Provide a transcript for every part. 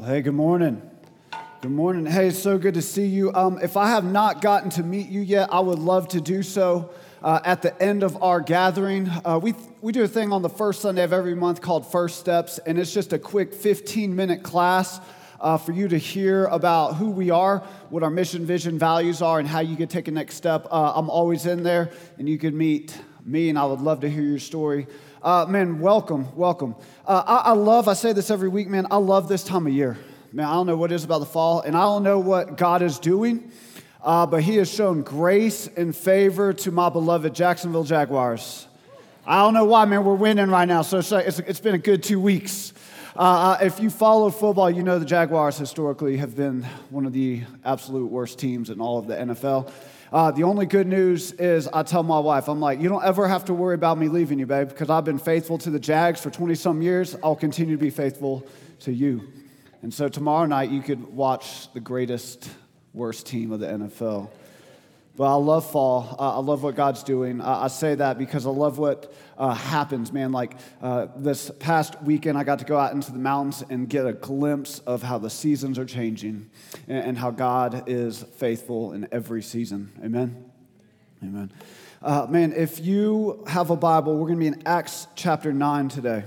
Hey, good morning. Good morning. Hey, it's so good to see you. If I have not gotten to meet you yet, I would love to do so at the end of our gathering. We do a thing on the first Sunday of every month called First Steps, and it's just a quick 15-minute class for you to hear about who we are, what our mission, vision, values are, and how you can take a next step. I'm always in there, and you can meet me, and I would love to hear your story. Man, welcome. I say this every week, man, I love this time of year. Man, I don't know what it is about the fall, and I don't know what God is doing, but He has shown grace and favor to my beloved Jacksonville Jaguars. I don't know why, man, we're winning right now, so it's been a good 2 weeks. If you follow football, you know the Jaguars historically have been one of the absolute worst teams in all of the NFL. The only good news is I tell my wife, I'm like, you don't ever have to worry about me leaving you, babe, because I've been faithful to the Jags for 20-some years. I'll continue to be faithful to you. And so tomorrow night, you could watch the greatest, worst team of the NFL. But I love fall. I love what God's doing. I say that because I love what happens, man. Like this past weekend, I got to go out into the mountains and get a glimpse of how the seasons are changing and how God is faithful in every season. Amen? Amen. Man, if you have a Bible, we're going to be in Acts chapter 9 today.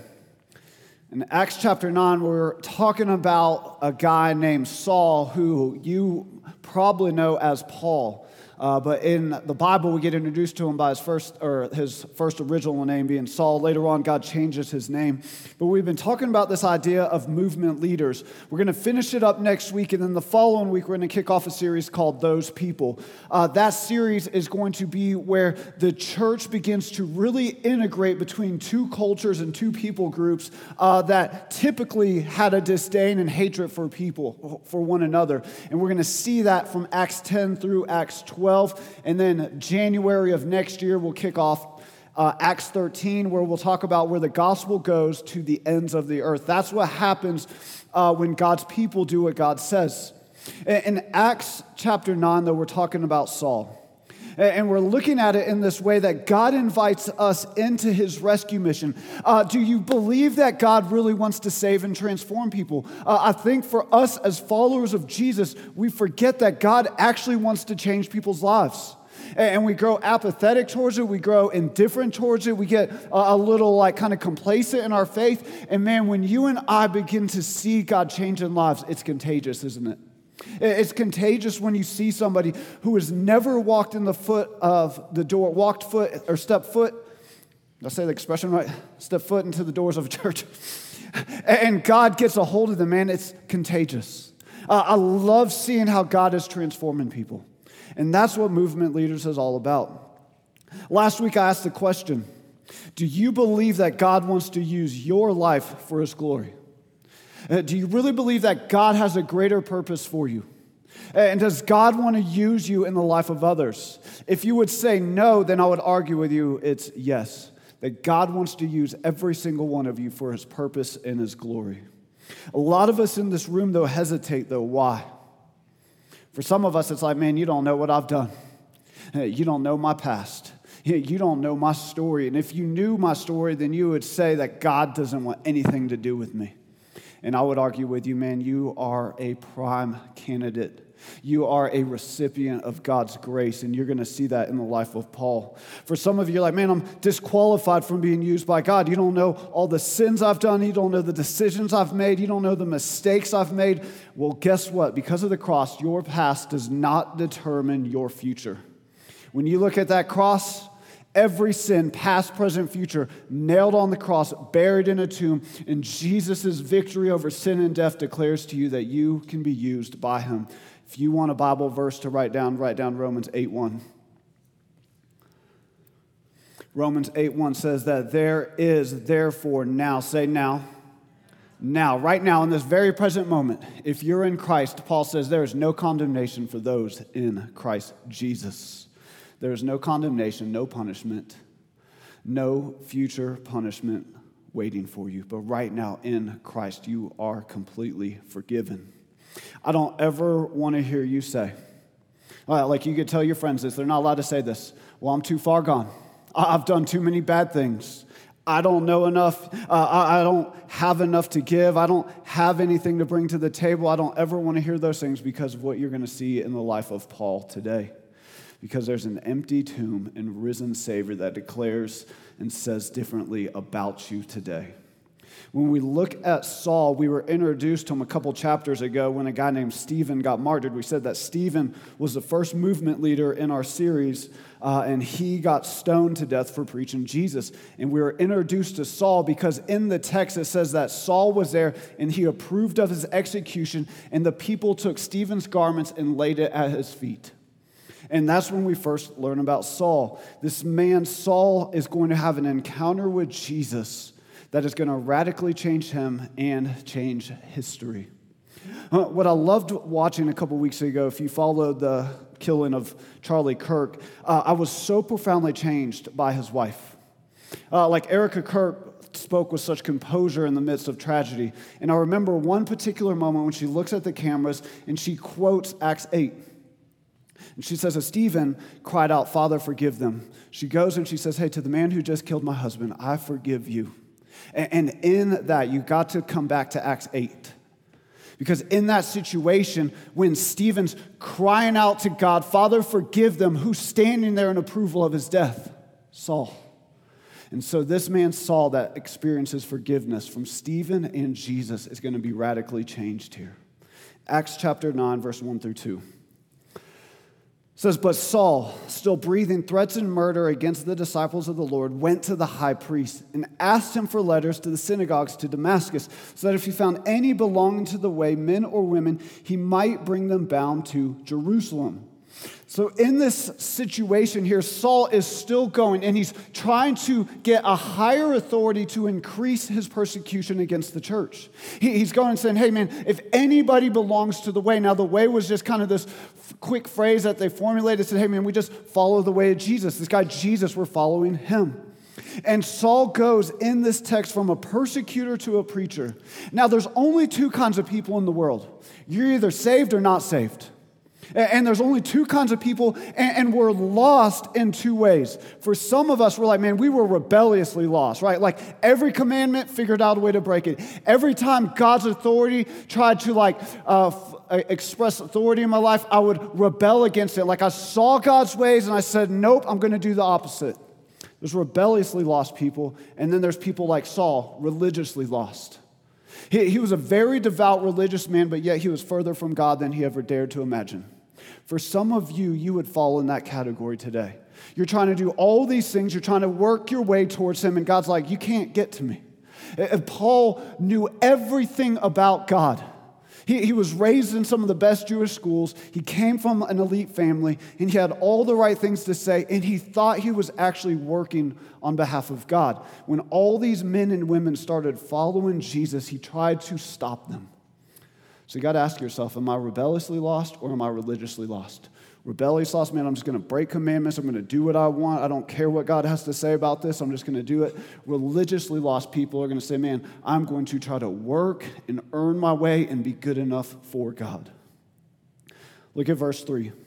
In Acts chapter 9, we're talking about a guy named Saul who you probably know as Paul. But in the Bible, we get introduced to him by his first original name being Saul. Later on, God changes his name. But we've been talking about this idea of movement leaders. We're going to finish it up next week, and then the following week, we're going to kick off a series called Those People. That series is going to be where the church begins to really integrate between two cultures and two people groups that typically had a disdain and hatred for one another. And we're going to see that from Acts 10 through Acts 12. And then January of next year, we'll kick off Acts 13, where we'll talk about where the gospel goes to the ends of the earth. That's what happens when God's people do what God says. In Acts chapter 9, though, we're talking about Saul. And we're looking at it in this way that God invites us into His rescue mission. Do you believe that God really wants to save and transform people? I think for us as followers of Jesus, we forget that God actually wants to change people's lives. And we grow apathetic towards it. We grow indifferent towards it. We get a little kind of complacent in our faith. And man, when you and I begin to see God changing lives, it's contagious, isn't it? It's contagious when you see somebody who has never walked in the foot of the door, stepped foot, did I say the expression right? Step foot into the doors of a church. And God gets a hold of them, man. It's contagious. I love seeing how God is transforming people. And that's what Movement Leaders is all about. Last week I asked the question, do you believe that God wants to use your life for His glory? Do you really believe that God has a greater purpose for you? And does God want to use you in the life of others? If you would say no, then I would argue with you it's yes. That God wants to use every single one of you for His purpose and His glory. A lot of us in this room, though, hesitate, though. Why? For some of us, it's like, man, you don't know what I've done. You don't know my past. You don't know my story. And if you knew my story, then you would say that God doesn't want anything to do with me. And I would argue with you, man, you are a prime candidate. You are a recipient of God's grace, and you're going to see that in the life of Paul. For some of you, you're like, man, I'm disqualified from being used by God. You don't know all the sins I've done. You don't know the decisions I've made. You don't know the mistakes I've made. Well, guess what? Because of the cross, your past does not determine your future. When you look at that cross, every sin, past, present, future, nailed on the cross, buried in a tomb, and Jesus' victory over sin and death declares to you that you can be used by Him. If you want a Bible verse to write down Romans 8:1. Romans 8:1 says that there is therefore now, say now, right now, in this very present moment, if you're in Christ, Paul says there is no condemnation for those in Christ Jesus. There is no condemnation, no punishment, no future punishment waiting for you. But right now in Christ, you are completely forgiven. I don't ever want to hear you say, like you could tell your friends this, they're not allowed to say this, well, I'm too far gone. I've done too many bad things. I don't know enough. I don't have enough to give. I don't have anything to bring to the table. I don't ever want to hear those things because of what you're going to see in the life of Paul today. Because there's an empty tomb and risen Savior that declares and says differently about you today. When we look at Saul, we were introduced to him a couple chapters ago when a guy named Stephen got martyred. We said that Stephen was the first movement leader in our series, and he got stoned to death for preaching Jesus. And we were introduced to Saul because in the text it says that Saul was there and he approved of his execution, and the people took Stephen's garments and laid it at his feet. And that's when we first learn about Saul. This man, Saul, is going to have an encounter with Jesus that is going to radically change him and change history. What I loved watching a couple weeks ago, if you followed the killing of Charlie Kirk, I was so profoundly changed by his wife. Like Erica Kirk spoke with such composure in the midst of tragedy. And I remember one particular moment when she looks at the cameras and she quotes Acts 8. And she says, as Stephen cried out, "Father, forgive them," she goes and she says, "Hey, to the man who just killed my husband, I forgive you." And in that, you got to come back to Acts 8. Because in that situation, when Stephen's crying out to God, "Father, forgive them," who's standing there in approval of his death? Saul. And so this man, Saul, that experiences forgiveness from Stephen and Jesus is going to be radically changed here. Acts chapter 9, verse 1 through 2. It says, "But Saul, still breathing threats and murder against the disciples of the Lord, went to the high priest and asked him for letters to the synagogues to Damascus, so that if he found any belonging to the way, men or women, he might bring them bound to Jerusalem." So in this situation here, Saul is still going, and he's trying to get a higher authority to increase his persecution against the church. He's going and saying, "Hey man, if anybody belongs to the way," now the way was just kind of this quick phrase that they formulated, said, "Hey man, we just follow the way of Jesus. This guy Jesus, we're following him." And Saul goes in this text from a persecutor to a preacher. Now there's only two kinds of people in the world. You're either saved or not saved. And there's only two kinds of people, and we're lost in two ways. For some of us, we're like, man, we were rebelliously lost, right? Like every commandment figured out a way to break it. Every time God's authority tried to express authority in my life, I would rebel against it. Like I saw God's ways and I said, nope, I'm going to do the opposite. There's rebelliously lost people, and then there's people like Saul, religiously lost. He was a very devout religious man, but yet he was further from God than he ever dared to imagine. For some of you, you would fall in that category today. You're trying to do all these things. You're trying to work your way towards him, and God's like, you can't get to me. And Paul knew everything about God. He was raised in some of the best Jewish schools. He came from an elite family, and he had all the right things to say, and he thought he was actually working on behalf of God. When all these men and women started following Jesus, he tried to stop them. So you got to ask yourself, am I rebelliously lost or am I religiously lost? Rebellious lost, man, I'm just going to break commandments. I'm going to do what I want. I don't care what God has to say about this. I'm just going to do it. Religiously lost people are going to say, man, I'm going to try to work and earn my way and be good enough for God. Look at verse 3. It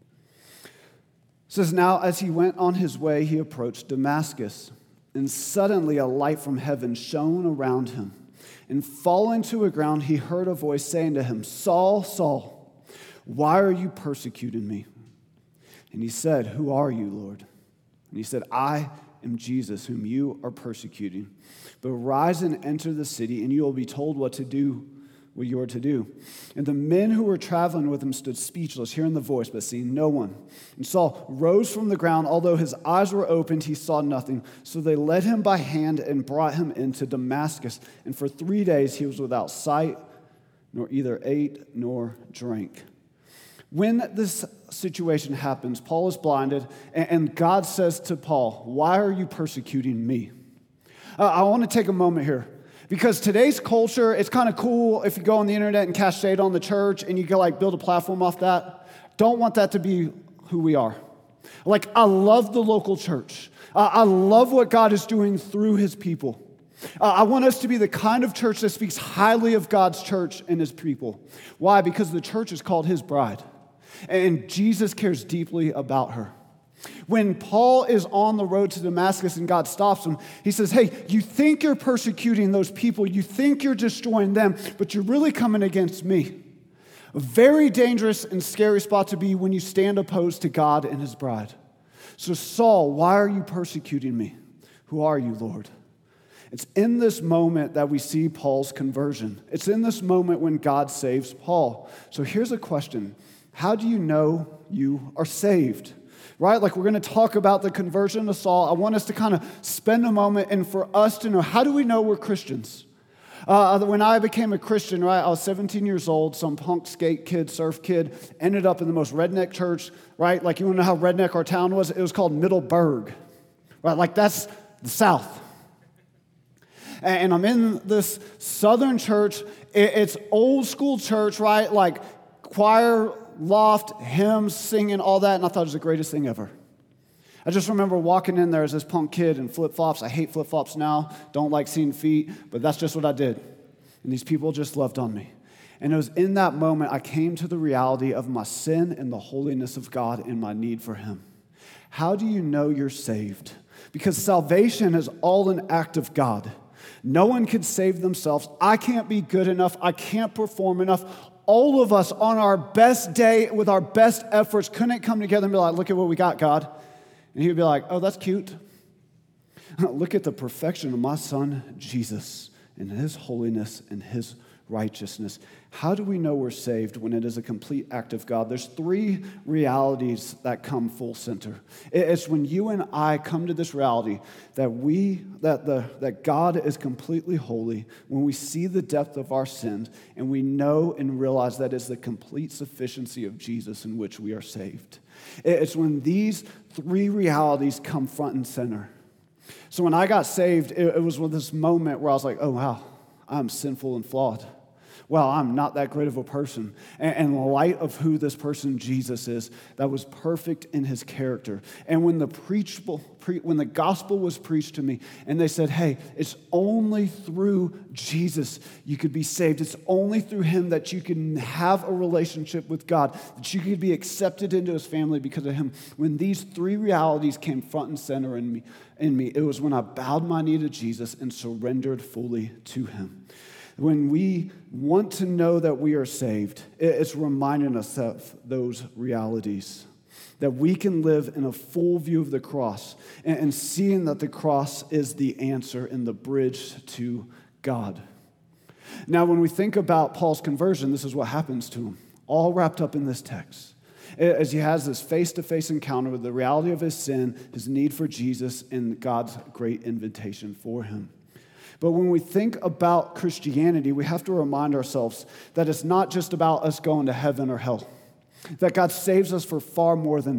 says, "Now as he went on his way, he approached Damascus, and suddenly a light from heaven shone around him. And falling to the ground, he heard a voice saying to him, 'Saul, Saul, why are you persecuting me?' And he said, 'Who are you, Lord?' And he said, 'I am Jesus, whom you are persecuting. But rise and enter the city, and you will be told what you are to do.' And the men who were traveling with him stood speechless, hearing the voice, but seeing no one. And Saul rose from the ground. Although his eyes were opened, he saw nothing. So they led him by hand and brought him into Damascus. And for 3 days he was without sight, nor either ate nor drank." When this situation happens, Paul is blinded, and God says to Paul, "Why are you persecuting me?" I want to take a moment here. Because today's culture, it's kind of cool if you go on the internet and cast shade on the church and you go build a platform off that. Don't want that to be who we are. I love the local church. I love what God is doing through his people. I want us to be the kind of church that speaks highly of God's church and his people. Why? Because the church is called his bride. And Jesus cares deeply about her. When Paul is on the road to Damascus and God stops him, he says, hey, you think you're persecuting those people, you think you're destroying them, but you're really coming against me. A very dangerous and scary spot to be when you stand opposed to God and his bride. So Saul, why are you persecuting me? Who are you, Lord? It's in this moment that we see Paul's conversion. It's in this moment when God saves Paul. So here's a question. How do you know you are saved? Right? Like we're going to talk about the conversion of Saul. I want us to kind of spend a moment and for us to know, how do we know we're Christians? When I became a Christian, right, I was 17 years old, some punk skate kid, surf kid, ended up in the most redneck church, right? Like you want to know how redneck our town was? It was called Middleburg, right? Like that's the South. And I'm in this southern church. It's old school church, right? Like choir, loft, hymns, singing, all that, and I thought it was the greatest thing ever. I just remember walking in there as this punk kid in flip-flops. I hate flip-flops now, don't like seeing feet, but that's just what I did. And these people just loved on me. And it was in that moment I came to the reality of my sin and the holiness of God and my need for him. How do you know you're saved? Because salvation is all an act of God. No one can save themselves. I can't be good enough. I can't perform enough. All of us on our best day with our best efforts couldn't come together and be like, look at what we got, God. And he would be like, oh, that's cute. Look at the perfection of my son, Jesus, and his holiness and his righteousness. How do we know we're saved when it is a complete act of God? There's three realities that come full center. It's when you and I come to this reality that God is completely holy, when we see the depth of our sins, and we know and realize that it's the complete sufficiency of Jesus in which we are saved. It's when these three realities come front and center. So when I got saved, it was with this moment where I was like, oh, wow, I'm sinful and flawed. Well, I'm not that great of a person. And in light of who this person Jesus is, that was perfect in his character. And when the gospel was preached to me, and they said, hey, it's only through Jesus you could be saved. It's only through him that you can have a relationship with God, that you could be accepted into his family because of him. When these three realities came front and center in me, it was when I bowed my knee to Jesus and surrendered fully to him. When we want to know that we are saved, it's reminding us of those realities, that we can live in a full view of the cross and seeing that the cross is the answer and the bridge to God. Now, when we think about Paul's conversion, this is what happens to him, all wrapped up in this text. As he has this face-to-face encounter with the reality of his sin, his need for Jesus, and God's great invitation for him. But when we think about Christianity, we have to remind ourselves that it's not just about us going to heaven or hell, that God saves us for far more than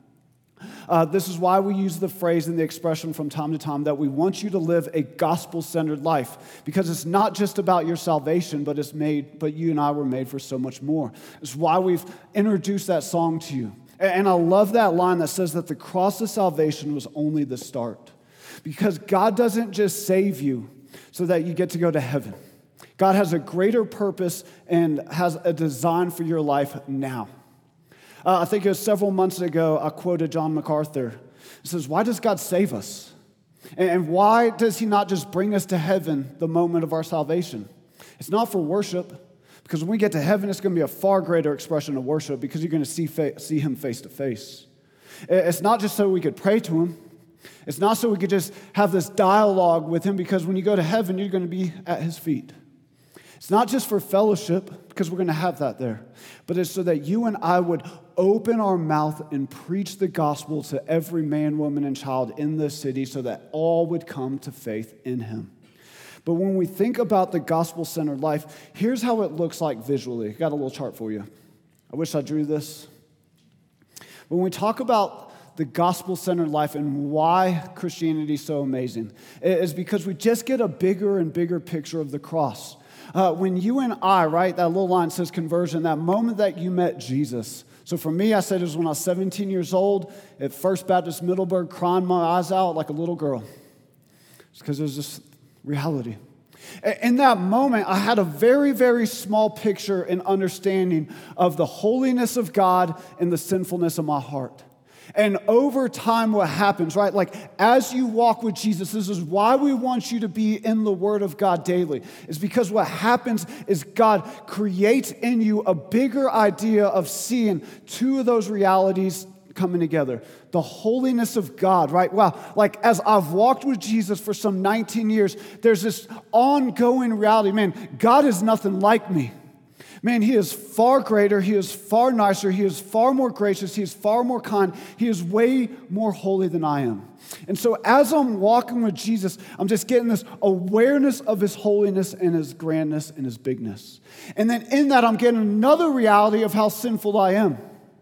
that. This is why we use the phrase and the expression from time to time that we want you to live a gospel-centered life, because it's not just about your salvation, but you and I were made for so much more. It's why we've introduced that song to you. And I love that line that says that the cross of salvation was only the start, because God doesn't just save you so that you get to go to heaven. God has a greater purpose and has a design for your life now. I think it was several months ago, I quoted John MacArthur. He says, why does God save us? And why does he not just bring us to heaven the moment of our salvation? It's not for worship, because when we get to heaven, it's going to be a far greater expression of worship because you're going to see him face to face. It's not just so we could pray to him. It's not so we could just have this dialogue with him, because when you go to heaven, you're going to be at his feet. It's not just for fellowship, because we're going to have that there, but it's so that you and I would open our mouth and preach the gospel to every man, woman, and child in this city so that all would come to faith in him. But when we think about the gospel-centered life, here's how it looks like visually. I got a little chart for you. I wish I drew this. When we talk about the gospel-centered life and why Christianity is so amazing, it is because we just get a bigger and bigger picture of the cross. When you and I, right, that little line says conversion, that moment that you met Jesus. So for me, I said it was when I was 17 years old at First Baptist Middleburg, crying my eyes out like a little girl. It's because it was just reality. In that moment, I had a very, very small picture and understanding of the holiness of God and the sinfulness of my heart. And over time, what happens, right? Like, as you walk with Jesus, this is why we want you to be in the Word of God daily, is because what happens is God creates in you a bigger idea of seeing two of those realities coming together. The holiness of God, right? Wow, like as I've walked with Jesus for some 19 years, there's this ongoing reality. Man, God is nothing like me. Man, he is far greater, he is far nicer, he is far more gracious, he is far more kind, he is way more holy than I am. And so as I'm walking with Jesus, I'm just getting this awareness of his holiness and his grandness and his bigness. And then in that, I'm getting another reality of how sinful I am.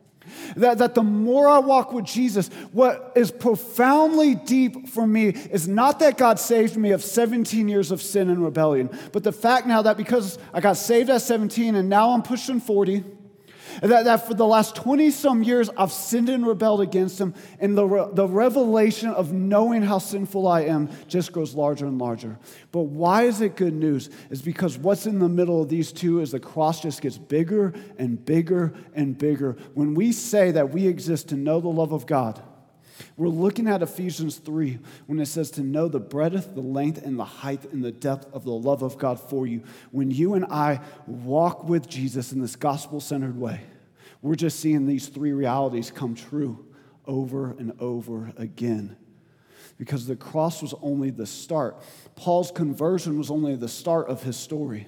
That the more I walk with Jesus, what is profoundly deep for me is not that God saved me of 17 years of sin and rebellion, but the fact now that because I got saved at 17 and now I'm pushing 40, that for the last 20-some years I've sinned and rebelled against him, and the revelation of knowing how sinful I am just grows larger and larger. But why is it good news? Is because what's in the middle of these two is the cross just gets bigger and bigger and bigger. When we say that we exist to know the love of God, we're looking at Ephesians 3 when it says to know the breadth, the length, and the height and the depth of the love of God for you. When you and I walk with Jesus in this gospel-centered way, we're just seeing these three realities come true over and over again. Because the cross was only the start. Paul's conversion was only the start of his story.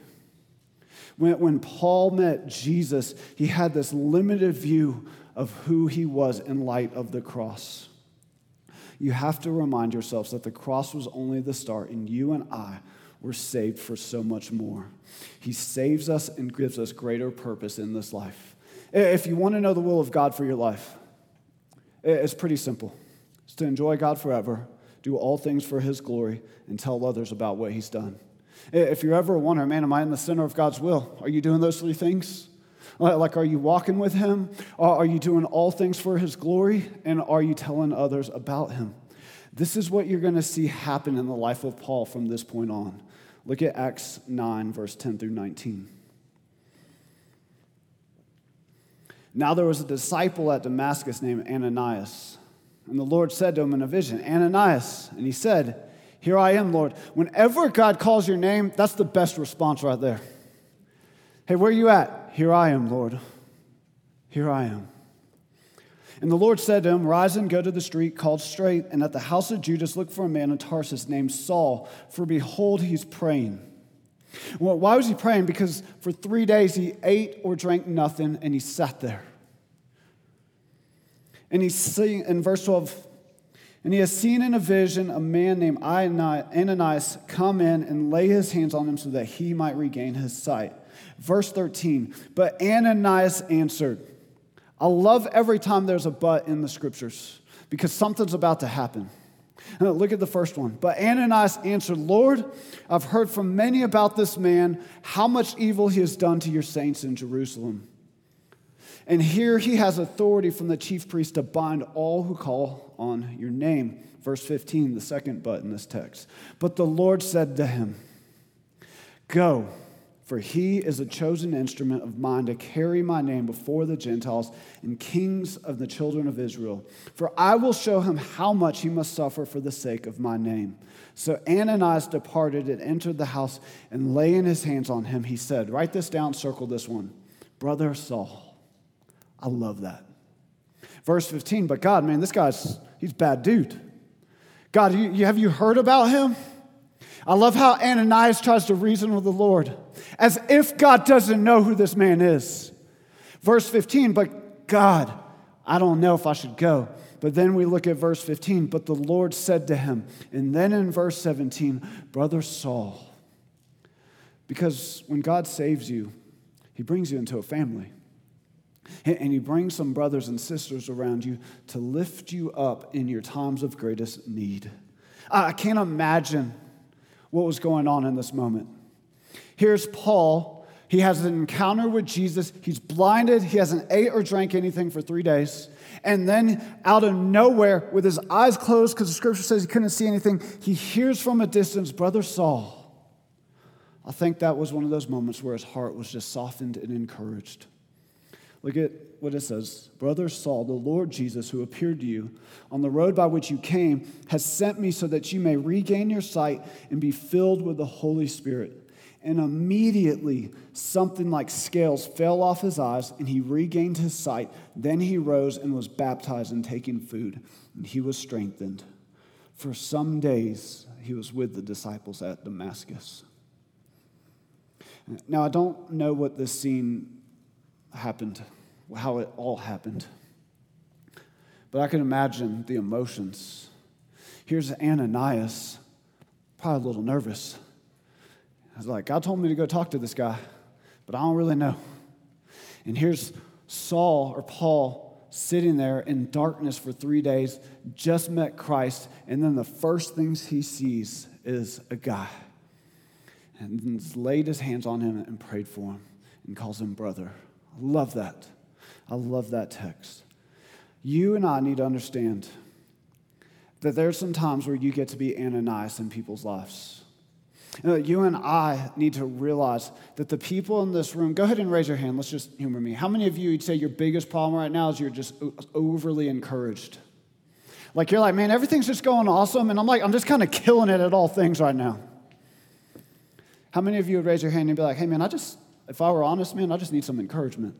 When Paul met Jesus, he had this limited view of who he was in light of the cross. You have to remind yourselves that the cross was only the start, and you and I were saved for so much more. He saves us and gives us greater purpose in this life. If you want to know the will of God for your life, it's pretty simple. It's to enjoy God forever, do all things for his glory, and tell others about what he's done. If you're ever wondering, man, am I in the center of God's will? Are you doing those three things? Like, are you walking with him? Are you doing all things for his glory? And are you telling others about him? This is what you're going to see happen in the life of Paul from this point on. Look at Acts 9, verse 10 through 19. Now there was a disciple at Damascus named Ananias. And the Lord said to him in a vision, Ananias. And he said, here I am, Lord. Whenever God calls your name, that's the best response right there. Hey, where are you at? Here I am, Lord. Here I am. And the Lord said to him, rise and go to the street called Straight, and at the house of Judas look for a man in Tarsus named Saul, for behold, he's praying. Well, why was he praying? Because for 3 days he ate or drank nothing, and he sat there. And he's seeing, in verse 12, and he has seen in a vision a man named Ananias come in and lay his hands on him so that he might regain his sight. Verse 13, but Ananias answered. I love every time there's a but in the scriptures because something's about to happen. Look at the first one. But Ananias answered, Lord, I've heard from many about this man, how much evil he has done to your saints in Jerusalem. And here he has authority from the chief priest to bind all who call on your name. Verse 15, the second but in this text. But the Lord said to him, go, for he is a chosen instrument of mine to carry my name before the Gentiles and kings of the children of Israel. For I will show him how much he must suffer for the sake of my name. So Ananias departed and entered the house, and laying his hands on him, he said, write this down, circle this one, Brother Saul. I love that. Verse 15, but God, man, he's a bad dude. God, have you heard about him? I love how Ananias tries to reason with the Lord, as if God doesn't know who this man is. Verse 15, but God, I don't know if I should go. But then we look at verse 15, but the Lord said to him. And then in verse 17, Brother Saul. Because when God saves you, he brings you into a family. And he brings some brothers and sisters around you to lift you up in your times of greatest need. I can't imagine what was going on in this moment. Here's Paul. He has an encounter with Jesus. He's blinded. He hasn't ate or drank anything for 3 days. And then out of nowhere, with his eyes closed, because the scripture says he couldn't see anything, he hears from a distance, Brother Saul. I think that was one of those moments where his heart was just softened and encouraged. Look at what it says. Brother Saul, the Lord Jesus, who appeared to you on the road by which you came, has sent me so that you may regain your sight and be filled with the Holy Spirit. And immediately something like scales fell off his eyes, and he regained his sight. Then he rose and was baptized and taking food, and he was strengthened. For some days he was with the disciples at Damascus. Now, I don't know what this scene happened, how it all happened. But I can imagine the emotions. Here's Ananias, probably a little nervous. I was like, God told me to go talk to this guy, but I don't really know. And here's Saul or Paul sitting there in darkness for 3 days, just met Christ, and then the first things he sees is a guy. And laid his hands on him and prayed for him and calls him brother. I love that. I love that text. You and I need to understand that there's some times where you get to be Ananias in people's lives. You and I need to realize that the people in this room, go ahead and raise your hand. Let's just humor me. How many of you would say your biggest problem right now is you're just overly encouraged? Like you're like, man, everything's just going awesome. And I'm just kind of killing it at all things right now. How many of you would raise your hand and be like, hey, man, if I were honest, man, I just need some encouragement.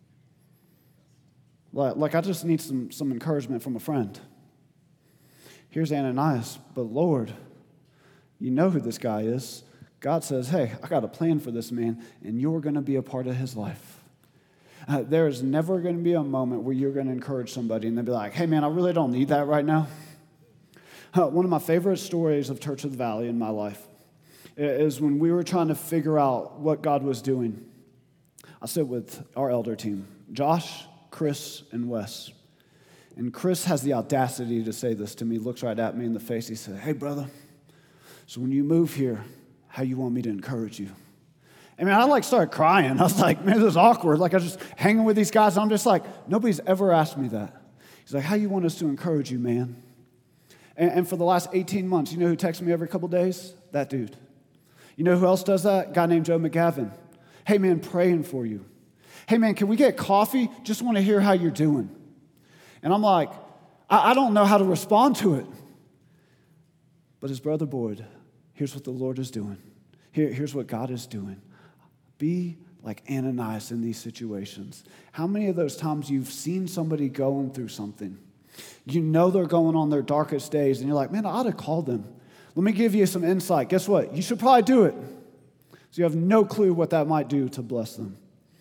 Like I just need some encouragement from a friend. Here's Ananias, but Lord, you know who this guy is. God says, hey, I got a plan for this man, and you're going to be a part of his life. There is never going to be a moment where you're going to encourage somebody, and they'll be like, hey, man, I really don't need that right now. One of my favorite stories of Church of the Valley in my life is when we were trying to figure out what God was doing. I sit with our elder team, Josh, Chris, and Wes. And Chris has the audacity to say this to me, looks right at me in the face. He said, hey, brother, so when you move here, how you want me to encourage you? I mean, I started crying. I was like, man, this is awkward. Like I was just hanging with these guys, and I'm just like, nobody's ever asked me that. He's like, how you want us to encourage you, man? And for the last 18 months, you know who texts me every couple days? That dude. You know who else does that? A guy named Joe McGavin. Hey, man, praying for you. Hey, man, can we get coffee? Just want to hear how you're doing. And I'm like, I don't know how to respond to it. But his brother Boyd, here's what the Lord is doing. Here's what God is doing. Be like Ananias in these situations. How many of those times you've seen somebody going through something? You know they're going on their darkest days, and you're like, man, I ought to call them. Let me give you some insight. Guess what? You should probably do it. So you have no clue what that might do to bless them.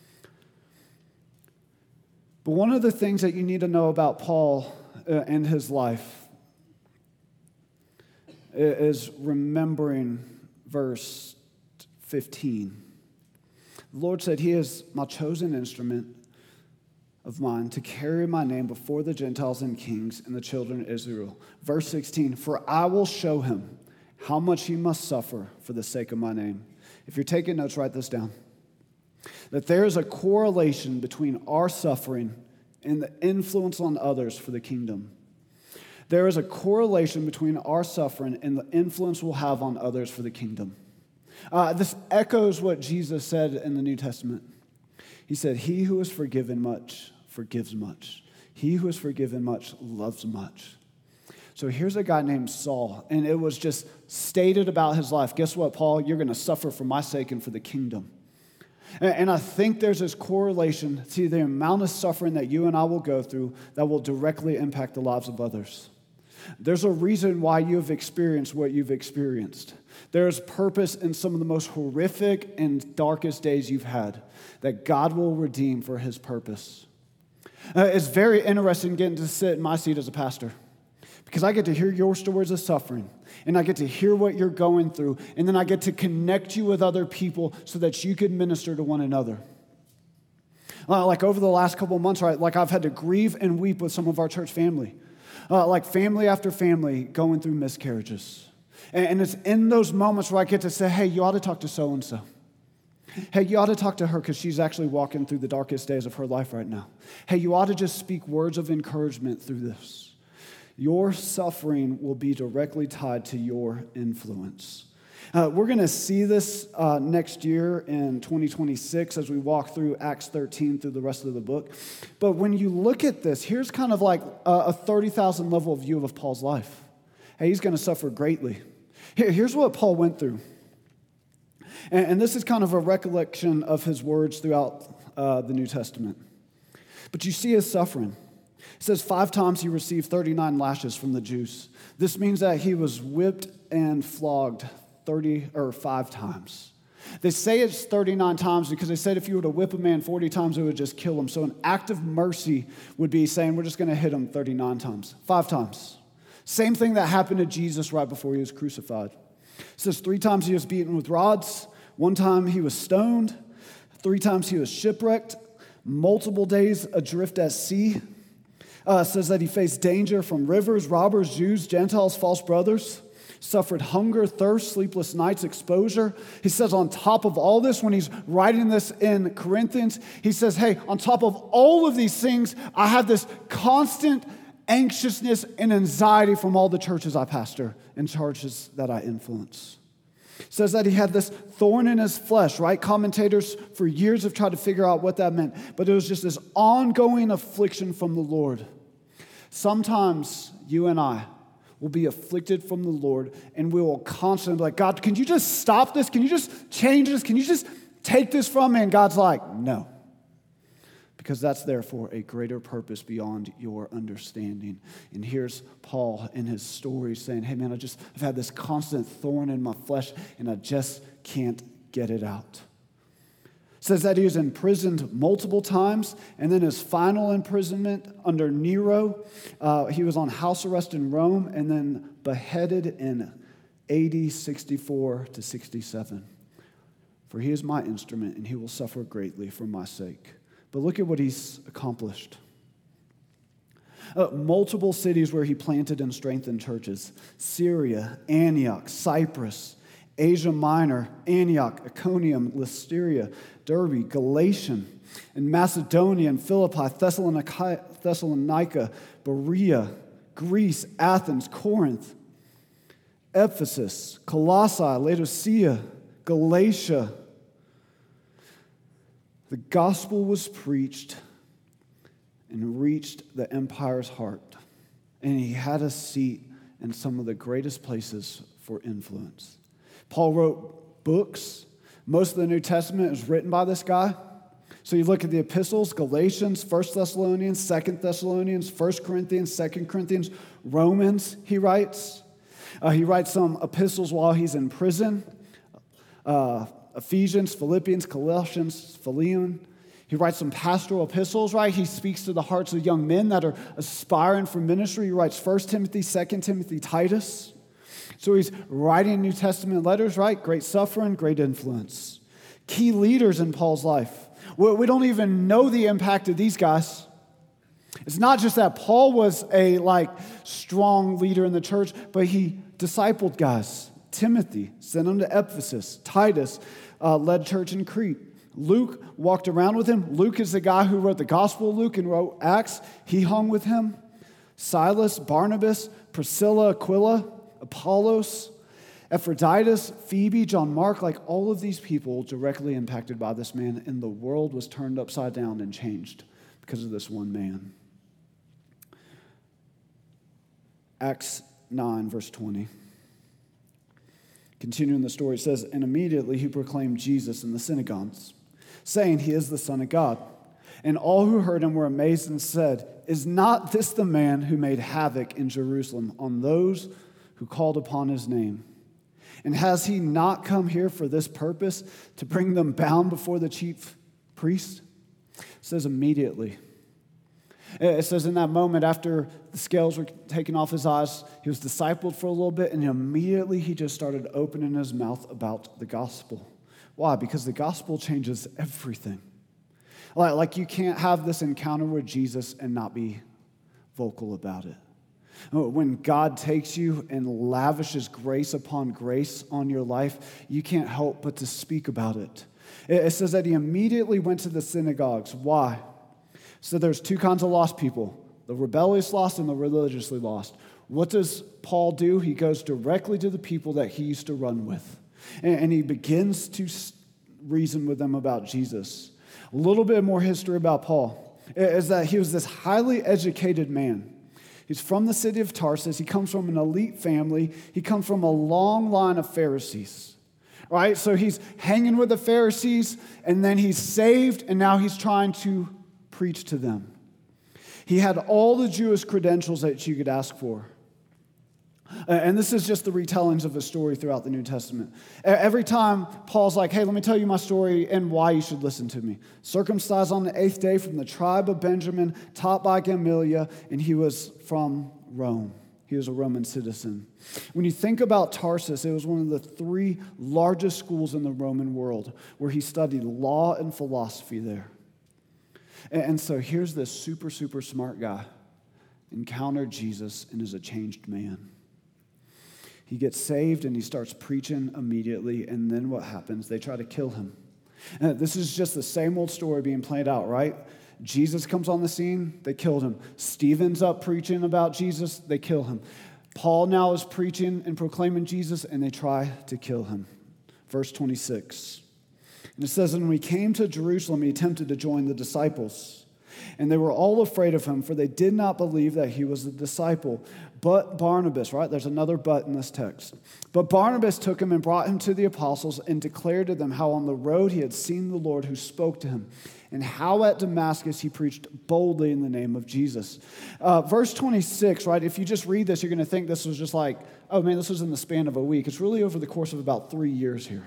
But one of the things that you need to know about Paul and his life is remembering verse 15. The Lord said, he is my chosen instrument of mine to carry my name before the Gentiles and kings and the children of Israel. Verse 16, for I will show him how much he must suffer for the sake of my name. If you're taking notes, write this down. That there is a correlation between our suffering and the influence on others for the kingdom. There is a correlation between our suffering and the influence we'll have on others for the kingdom. This echoes what Jesus said in the New Testament. He said, he who is forgiven much forgives much. He who is forgiven much loves much. So here's a guy named Saul, and it was just stated about his life. Guess what, Paul? You're going to suffer for my sake and for the kingdom. And I think there's this correlation to the amount of suffering that you and I will go through that will directly impact the lives of others. There's a reason why you've experienced what you've experienced. There's purpose in some of the most horrific and darkest days you've had that God will redeem for his purpose. It's very interesting getting to sit in my seat as a pastor because I get to hear your stories of suffering and I get to hear what you're going through, and then I get to connect you with other people so that you can minister to one another. Like over the last couple of months, right? Like I've had to grieve and weep with some of our church family. Like family after family going through miscarriages. And it's in those moments where I get to say, hey, you ought to talk to so-and-so. Hey, you ought to talk to her because she's actually walking through the darkest days of her life right now. Hey, you ought to just speak words of encouragement through this. Your suffering will be directly tied to your influence. We're going to see this next year in 2026 as we walk through Acts 13 through the rest of the book. But when you look at this, here's kind of like a 30,000 level view of Paul's life. Hey, he's going to suffer greatly. Here's what Paul went through. And this is kind of a recollection of his words throughout the New Testament. But you see his suffering. It says 5 times he received 39 lashes from the Jews. This means that he was whipped and flogged 5 times. They say it's 39 times because they said if you were to whip a man 40 times, it would just kill him. So an act of mercy would be saying we're just going to hit him 39 times, 5 times. Same thing that happened to Jesus right before he was crucified. It says 3 times he was beaten with rods, 1 time he was stoned, 3 times he was shipwrecked, multiple days adrift at sea. It says that he faced danger from rivers, robbers, Jews, Gentiles, false brothers, suffered hunger, thirst, sleepless nights, exposure. He says on top of all this, when he's writing this in Corinthians, he says, hey, on top of all of these things, I have this constant anxiousness and anxiety from all the churches I pastor and churches that I influence. It says that he had this thorn in his flesh, right? Commentators for years have tried to figure out what that meant, but it was just this ongoing affliction from the Lord. Sometimes you and I will be afflicted from the Lord, and we will constantly be like, God, can you just stop this? Can you just change this? Can you just take this from me? And God's like, no. Because that's there for a greater purpose beyond your understanding. And here's Paul in his story saying, hey man, I've had this constant thorn in my flesh and I just can't get it out. It says that he was imprisoned multiple times, and then his final imprisonment under Nero, he was on house arrest in Rome and then beheaded in AD 64 to 67. For he is my instrument and he will suffer greatly for my sake. But look at what he's accomplished. Multiple cities where he planted and strengthened churches. Syria, Antioch, Cyprus, Asia Minor, Antioch, Iconium, Lysteria, Derbe, Galatian, and Macedonia, and Philippi, Thessalonica, Berea, Greece, Athens, Corinth, Ephesus, Colossae, Laodicea, Galatia. The gospel was preached and reached the empire's heart, and he had a seat in some of the greatest places for influence. Paul wrote books. Most of the New Testament is written by this guy. So you look at the epistles, Galatians, 1 Thessalonians, 2 Thessalonians, 1 Corinthians, 2 Corinthians, Romans, he writes. He writes some epistles while he's in prison. Ephesians, Philippians, Colossians, Philemon. He writes some pastoral epistles, right? He speaks to the hearts of young men that are aspiring for ministry. He writes 1 Timothy, 2 Timothy, Titus. So he's writing New Testament letters, right? Great suffering, great influence. Key leaders in Paul's life. We don't even know the impact of these guys. It's not just that Paul was a strong leader in the church, but he discipled guys. Timothy sent him to Ephesus. Titus led church in Crete. Luke walked around with him. Luke is the guy who wrote the Gospel of Luke and wrote Acts. He hung with him. Silas, Barnabas, Priscilla, Aquila, Apollos, Epaphroditus, Phoebe, John Mark, all of these people directly impacted by this man, and the world was turned upside down and changed because of this one man. Acts 9, verse 20. Continuing the story, it says, and immediately he proclaimed Jesus in the synagogues, saying he is the Son of God. And all who heard him were amazed and said, is not this the man who made havoc in Jerusalem on those who called upon his name? And has he not come here for this purpose, to bring them bound before the chief priest? It says immediately. It says in that moment after the scales were taken off his eyes, he was discipled for a little bit, and immediately he just started opening his mouth about the gospel. Why? Because the gospel changes everything. You can't have this encounter with Jesus and not be vocal about it. When God takes you and lavishes grace upon grace on your life, you can't help but to speak about it. It says that he immediately went to the synagogues. Why? So there's 2 kinds of lost people, the rebellious lost and the religiously lost. What does Paul do? He goes directly to the people that he used to run with. And he begins to reason with them about Jesus. A little bit more history about Paul is that he was this highly educated man. He's from the city of Tarsus. He comes from an elite family. He comes from a long line of Pharisees, right? So he's hanging with the Pharisees, and then he's saved, and now he's trying to preach to them. He had all the Jewish credentials that you could ask for. And this is just the retellings of his story throughout the New Testament. Every time Paul's like, hey, let me tell you my story and why you should listen to me. Circumcised on the 8th day from the tribe of Benjamin, taught by Gamaliel, and he was from Rome. He was a Roman citizen. When you think about Tarsus, it was one of the 3 largest schools in the Roman world where he studied law and philosophy there. And so here's this super, super smart guy, encountered Jesus and is a changed man. He gets saved and he starts preaching immediately, and then what happens? They try to kill him. And this is just the same old story being played out, right? Jesus comes on the scene, they killed him. Stephen's up preaching about Jesus, they kill him. Paul now is preaching and proclaiming Jesus, and they try to kill him. Verse 26. And it says, and when he came to Jerusalem, he attempted to join the disciples. And they were all afraid of him, for they did not believe that he was a disciple. But Barnabas, right? There's another but in this text. But Barnabas took him and brought him to the apostles and declared to them how on the road he had seen the Lord who spoke to him, and how at Damascus he preached boldly in the name of Jesus. Verse 26, right? If you just read this, you're going to think this was just like, oh man, this was in the span of a week. It's really over the course of about 3 years here.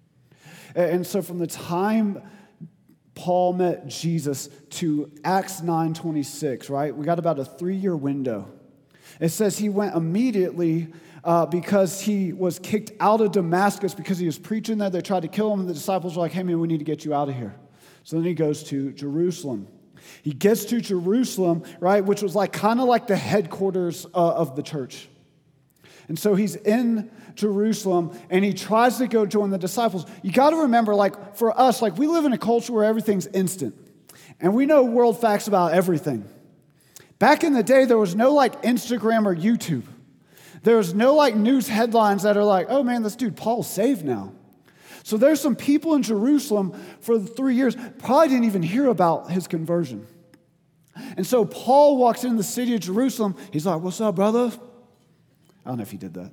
And so from the time Paul met Jesus to Acts 9:26, right? We got about a 3-year window. It says he went immediately because he was kicked out of Damascus because he was preaching there. They tried to kill him, and the disciples were like, hey, man, we need to get you out of here. So then he goes to Jerusalem. He gets to Jerusalem, right, which was like kind of like the headquarters of the church. And so he's in Jerusalem, and he tries to go join the disciples. You got to remember, like, for us, like, we live in a culture where everything's instant. And we know world facts about everything. Back in the day, there was no, like, Instagram or YouTube. There was no, like, news headlines that are like, oh, man, this dude Paul's saved now. So there's some people in Jerusalem for the 3 years probably didn't even hear about his conversion. And so Paul walks into the city of Jerusalem. He's like, what's up, brother? I don't know if he did that.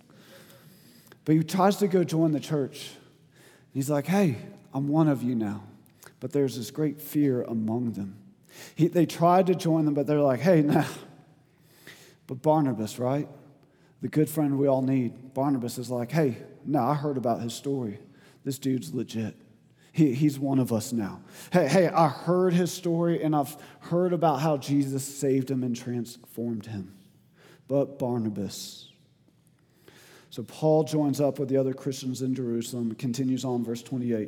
But he tries to go join the church. He's like, hey, I'm one of you now. But there's this great fear among them. They tried to join them, but they're like, hey, nah. But Barnabas, right? The good friend we all need. Barnabas is like, hey, no, I heard about his story. This dude's legit. He's one of us now. Hey, I heard his story, and I've heard about how Jesus saved him and transformed him. But Barnabas. So Paul joins up with the other Christians in Jerusalem. It continues on, verse 28.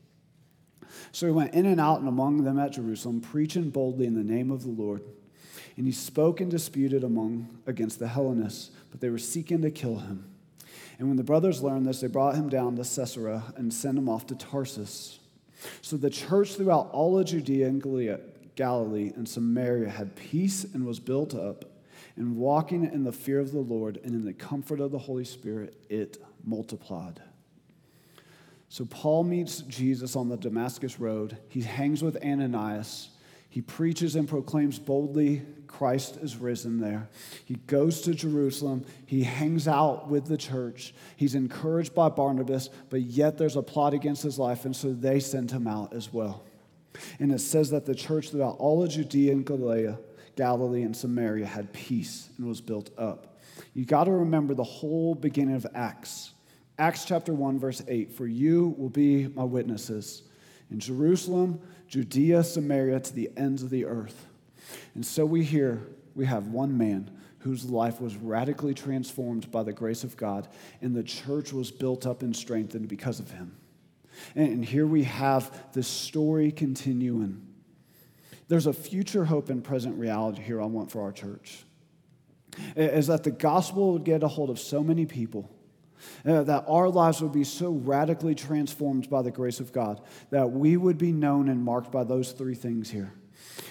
So he went in and out and among them at Jerusalem, preaching boldly in the name of the Lord. And he spoke and disputed against the Hellenists, but they were seeking to kill him. And when the brothers learned this, they brought him down to Caesarea and sent him off to Tarsus. So the church throughout all of Judea and Galilee and Samaria had peace and was built up. And walking in the fear of the Lord and in the comfort of the Holy Spirit, it multiplied. So Paul meets Jesus on the Damascus road. He hangs with Ananias. He preaches and proclaims boldly Christ is risen there. He goes to Jerusalem. He hangs out with the church. He's encouraged by Barnabas, but yet there's a plot against his life, and so they send him out as well. And it says that the church throughout all of Judea and Galilee and Samaria had peace and was built up. You got to remember the whole beginning of Acts. Acts chapter 1, verse 8, for you will be my witnesses in Jerusalem, Judea, Samaria, to the ends of the earth. And so we have one man whose life was radically transformed by the grace of God, and the church was built up and strengthened because of him. And here we have this story continuing. There's a future hope and present reality here I want for our church. Is that the gospel would get a hold of so many people, that our lives would be so radically transformed by the grace of God, that we would be known and marked by those 3 things here.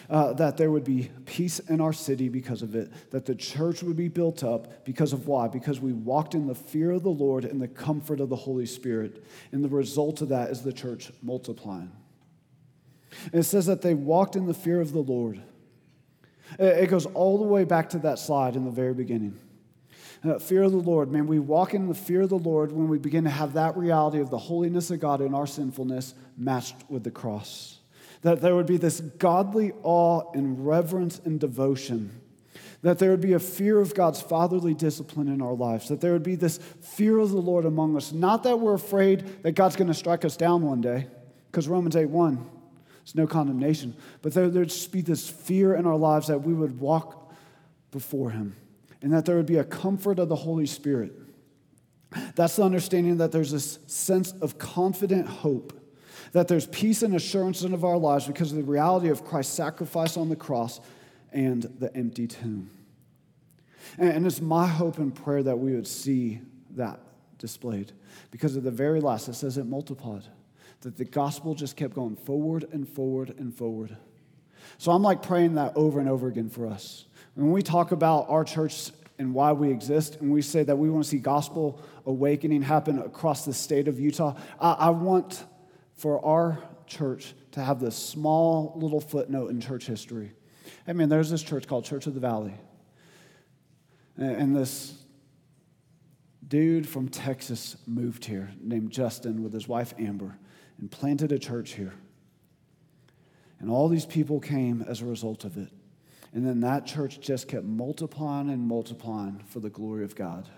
that there would be peace in our city because of it, that the church would be built up because of why? Because we walked in the fear of the Lord and the comfort of the Holy Spirit. And the result of that is the church multiplying. And it says that they walked in the fear of the Lord. It goes all the way back to that slide in the very beginning. Fear of the Lord, man, we walk in the fear of the Lord when we begin to have that reality of the holiness of God and our sinfulness matched with the cross. That there would be this godly awe and reverence and devotion. That there would be a fear of God's fatherly discipline in our lives. That there would be this fear of the Lord among us. Not that we're afraid that God's going to strike us down one day, because Romans 8:1, there's no condemnation. But there'd just be this fear in our lives that we would walk before Him. And that there would be a comfort of the Holy Spirit. That's the understanding that there's this sense of confident hope. That there's peace and assurance in our lives because of the reality of Christ's sacrifice on the cross and the empty tomb. And it's my hope and prayer that we would see that displayed. Because at the very last, it says it multiplied. That the gospel just kept going forward and forward and forward. So I'm like praying that over and over again for us. When we talk about our church and why we exist, and we say that we want to see gospel awakening happen across the state of Utah, I want for our church to have this small little footnote in church history. I mean, there's this church called Church of the Valley. And this dude from Texas moved here named Justin with his wife Amber and planted a church here. And all these people came as a result of it. And then that church just kept multiplying and multiplying for the glory of God.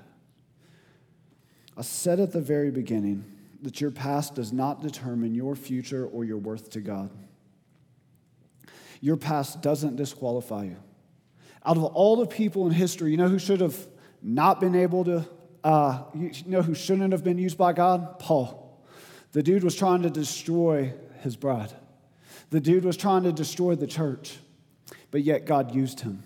I said at the very beginning that your past does not determine your future or your worth to God. Your past doesn't disqualify you. Out of all the people in history, you know who should have not been able to, who shouldn't have been used by God? Paul. The dude was trying to destroy his bride. The dude was trying to destroy the church, but yet God used him.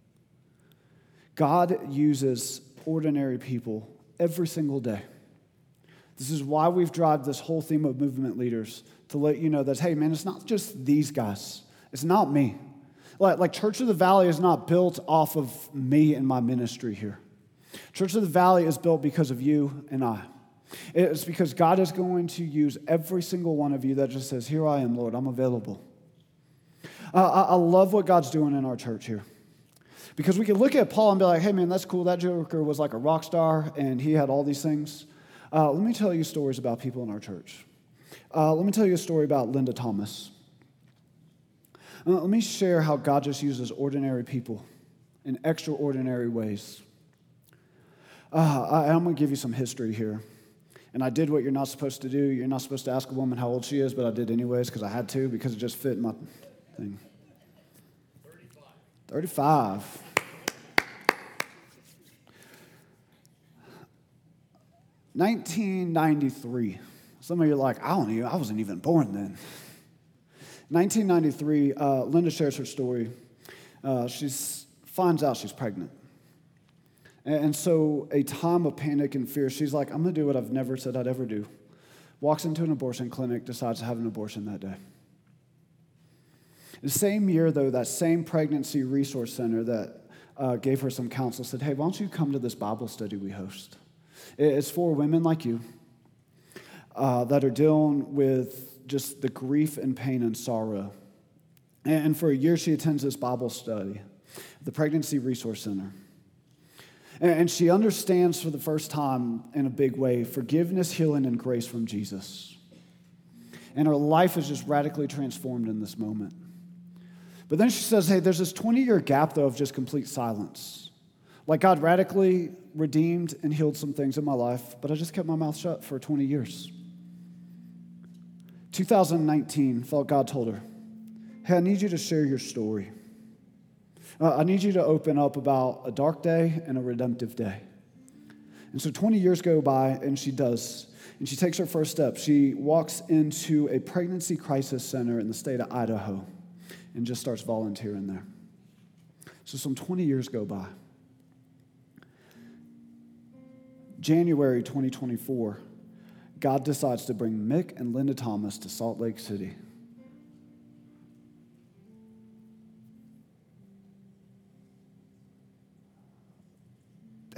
God uses ordinary people every single day. This is why we've driven this whole theme of movement leaders, to let you know that, hey, man, it's not just these guys. It's not me. Like Church of the Valley is not built off of me and my ministry here. Church of the Valley is built because of you and I. It's because God is going to use every single one of you that just says, here I am, Lord, I'm available. I love what God's doing in our church here. Because we can look at Paul and be like, hey, man, that's cool. That joker was like a rock star, and he had all these things. Let me tell you stories about people in our church. Let me tell you a story about Linda Thomas. Let me share how God just uses ordinary people in extraordinary ways. I'm going to give you some history here. And I did what you're not supposed to do. You're not supposed to ask a woman how old she is, but I did anyways because I had to, because it just fit in my thing. 35. $1993. Some of you are like, I wasn't even born then. 1993, Linda shares her story. She finds out she's pregnant. And so a time of panic and fear, she's like, I'm going to do what I've never said I'd ever do. Walks into an abortion clinic, decides to have an abortion that day. The same year, though, that same pregnancy resource center that gave her some counsel said, hey, why don't you come to this Bible study we host? It's for women like you that are dealing with just the grief and pain and sorrow. And for a year, she attends this Bible study, the Pregnancy Resource Center. And she understands for the first time in a big way forgiveness, healing, and grace from Jesus. And her life is just radically transformed in this moment. But then she says, hey, there's this 20-year gap, though, of just complete silence. Like God radically redeemed and healed some things in my life, but I just kept my mouth shut for 20 years. 2019, felt God told her, hey, I need you to share your story. I need you to open up about a dark day and a redemptive day. And so 20 years go by, and she does. And she takes her first step. She walks into a pregnancy crisis center in the state of Idaho and just starts volunteering there. So some 20 years go by. January 2024, God decides to bring Mick and Linda Thomas to Salt Lake City.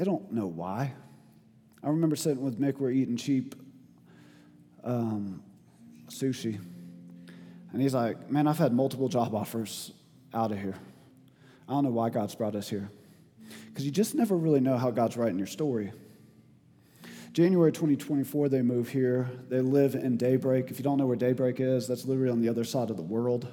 they don't know why. I remember sitting with Mick, we're eating cheap sushi. And he's like, man, I've had multiple job offers out of here. I don't know why God's brought us here. Because you just never really know how God's writing your story. January 2024, they move here. They live in Daybreak. If you don't know where Daybreak is, that's literally on the other side of the world.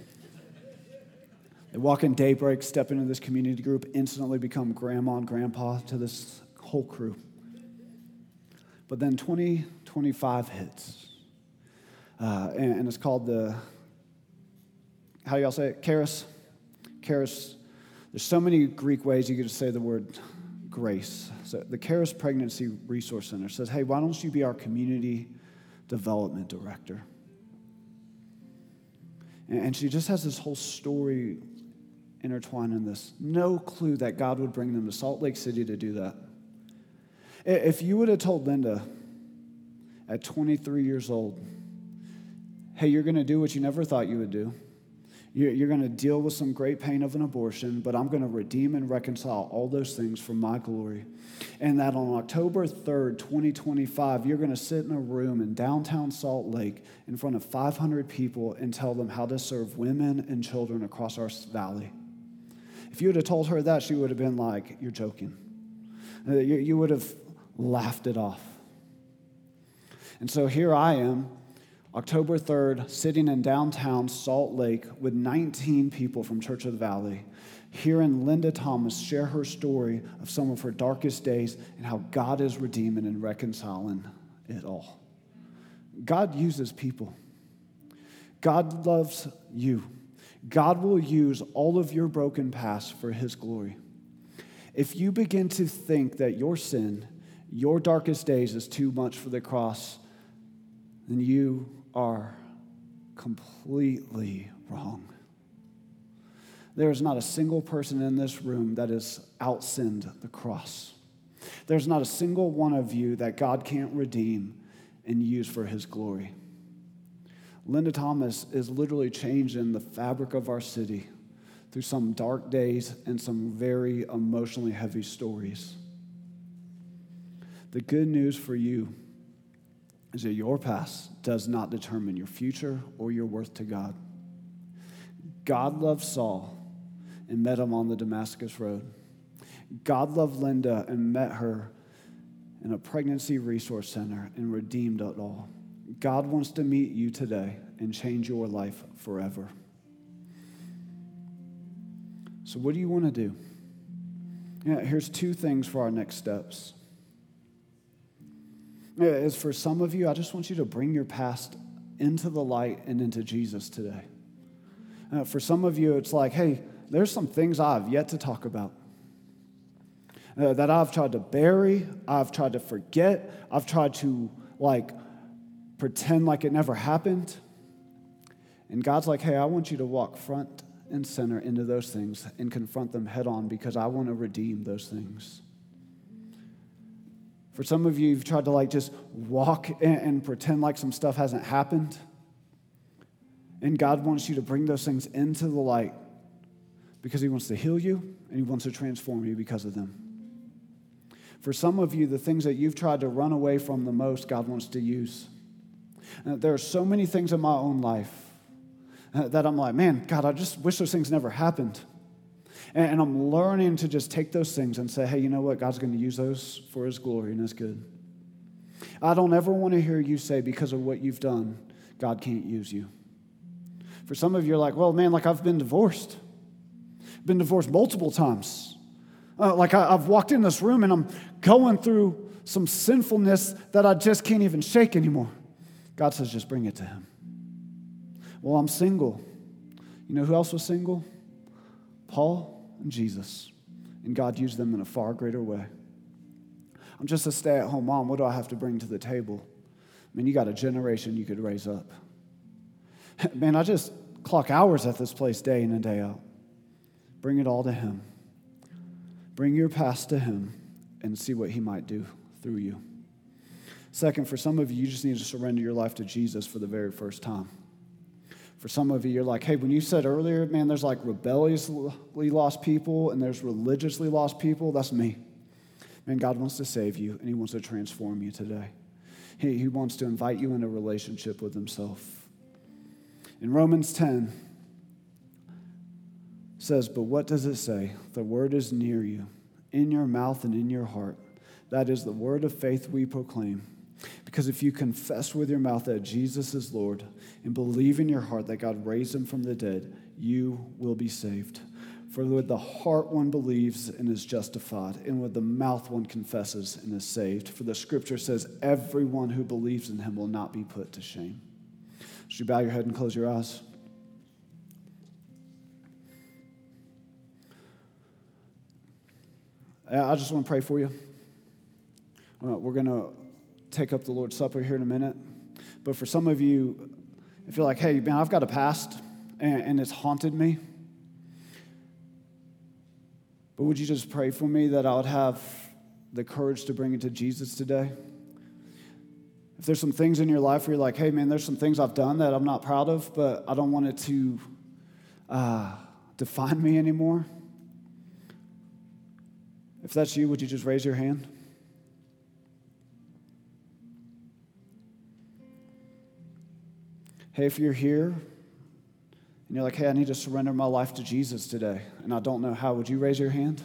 They walk in Daybreak, step into this community group, instantly become grandma and grandpa to this whole crew. But then 2025 hits. And it's called the, how do y'all say it? Charis. Charis. There's so many Greek ways you could say the word grace. So the Charis Pregnancy Resource Center says, hey, why don't you be our community development director? And she just has this whole story intertwined in this. No clue that God would bring them to Salt Lake City to do that. If you would have told Linda at 23 years old, hey, you're going to do what you never thought you would do. You're going to deal with some great pain of an abortion, but I'm going to redeem and reconcile all those things for my glory. And that on October 3rd, 2025, you're going to sit in a room in downtown Salt Lake in front of 500 people and tell them how to serve women and children across our valley. If you would have told her that, she would have been like, you're joking. You would have laughed it off. And so here I am, October 3rd, sitting in downtown Salt Lake with 19 people from Church of the Valley, hearing Linda Thomas share her story of some of her darkest days and how God is redeeming and reconciling it all. God uses people. God loves you. God will use all of your broken past for his glory. If you begin to think that your sin, your darkest days is too much for the cross, then you are completely wrong. There is not a single person in this room that has out-sinned the cross. There's not a single one of you that God can't redeem and use for his glory. Linda Thomas is literally changing the fabric of our city through some dark days and some very emotionally heavy stories. The good news for you is that your past does not determine your future or your worth to God. God loved Saul and met him on the Damascus Road. God loved Linda and met her in a pregnancy resource center and redeemed it all. God wants to meet you today and change your life forever. So what do you want to do? Here's two things for our next steps. As for some of you, I just want you to bring your past into the light and into Jesus today. For some of you, it's like, hey, there's some things I've yet to talk about. That I've tried to bury, I've tried to forget, I've tried to pretend like it never happened. And God's like, hey, I want you to walk front and center into those things and confront them head on because I want to redeem those things. For some of you, you've tried to just walk and pretend like some stuff hasn't happened. And God wants you to bring those things into the light because he wants to heal you and he wants to transform you because of them. For some of you, the things that you've tried to run away from the most, God wants to use. There are so many things in my own life that I'm like, man, God, I just wish those things never happened. And I'm learning to just take those things and say, hey, you know what? God's going to use those for his glory, and that's good. I don't ever want to hear you say, because of what you've done, God can't use you. For some of you, you're like, well, man, I've been divorced. Been divorced multiple times. I've walked in this room and I'm going through some sinfulness that I just can't even shake anymore. God says, just bring it to him. Well, I'm single. You know who else was single? Paul and Jesus. And God used them in a far greater way. I'm just a stay-at-home mom. What do I have to bring to the table? I mean, you got a generation you could raise up. Man, I just clock hours at this place day in and day out. Bring it all to him. Bring your past to him and see what he might do through you. Second, for some of you, you just need to surrender your life to Jesus for the very first time. For some of you, you're like, hey, when you said earlier, man, there's rebelliously lost people and there's religiously lost people, that's me. Man, God wants to save you, and he wants to transform you today. He wants to invite you into a relationship with himself. In Romans 10, it says, but what does it say? The word is near you, in your mouth and in your heart. That is the word of faith we proclaim. Because if you confess with your mouth that Jesus is Lord and believe in your heart that God raised him from the dead, you will be saved. For with the heart one believes and is justified, and with the mouth one confesses and is saved. For the scripture says, everyone who believes in him will not be put to shame. Should you bow your head and close your eyes? I just want to pray for you. We're going to take up the Lord's Supper here in a minute. But for some of you, if you're like, hey, man, I've got a past, and it's haunted me. But would you just pray for me that I would have the courage to bring it to Jesus today? If there's some things in your life where you're like, hey, man, there's some things I've done that I'm not proud of, but I don't want it to define me anymore. If that's you, would you just raise your hand? Hey, if you're here and you're like, hey, I need to surrender my life to Jesus today, and I don't know how, would you raise your hand?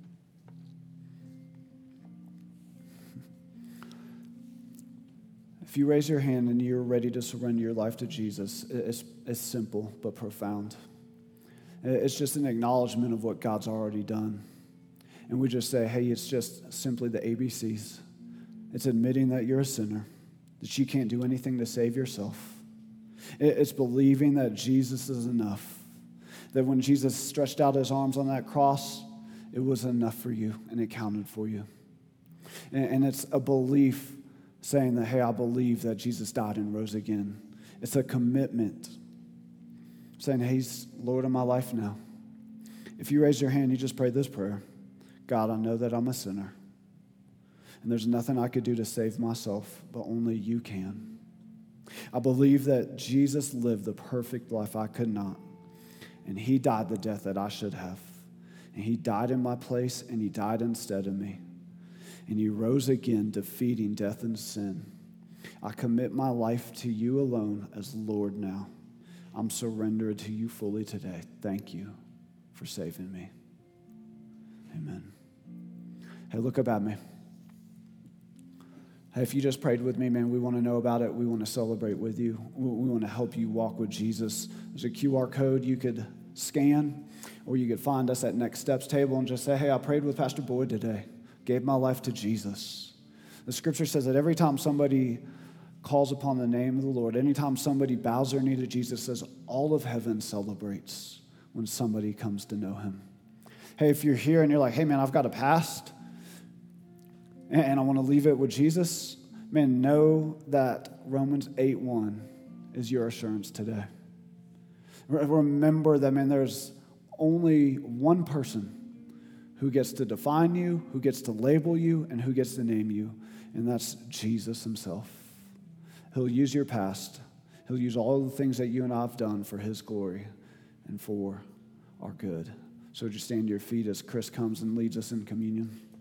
If you raise your hand and you're ready to surrender your life to Jesus, it's simple but profound. It's just an acknowledgement of what God's already done. And we just say, hey, it's just simply the ABCs. It's admitting that you're a sinner, that you can't do anything to save yourself. It's believing that Jesus is enough, that when Jesus stretched out his arms on that cross, it was enough for you and it counted for you. And it's a belief saying that, hey, I believe that Jesus died and rose again. It's a commitment saying, hey, he's Lord of my life now. If you raise your hand, you just pray this prayer. God, I know that I'm a sinner, and there's nothing I could do to save myself, but only you can. I believe that Jesus lived the perfect life I could not, and he died the death that I should have, and he died in my place, and he died instead of me, and he rose again, defeating death and sin. I commit my life to you alone as Lord now. I'm surrendered to you fully today. Thank you for saving me. Amen. Hey, look up at me. Hey, if you just prayed with me, man, we want to know about it. We want to celebrate with you. We want to help you walk with Jesus. There's a QR code you could scan, or you could find us at Next Steps table and just say, hey, I prayed with Pastor Boyd today. Gave my life to Jesus. The scripture says that every time somebody calls upon the name of the Lord, anytime somebody bows their knee to Jesus, says all of heaven celebrates when somebody comes to know him. Hey, if you're here and you're like, hey, man, I've got a past and I want to leave it with Jesus, man, know that Romans 8:1 is your assurance today. Remember that, man, there's only one person who gets to define you, who gets to label you, and who gets to name you, and that's Jesus himself. He'll use your past. He'll use all the things that you and I have done for his glory and for our good. So just stand to your feet as Chris comes and leads us in communion.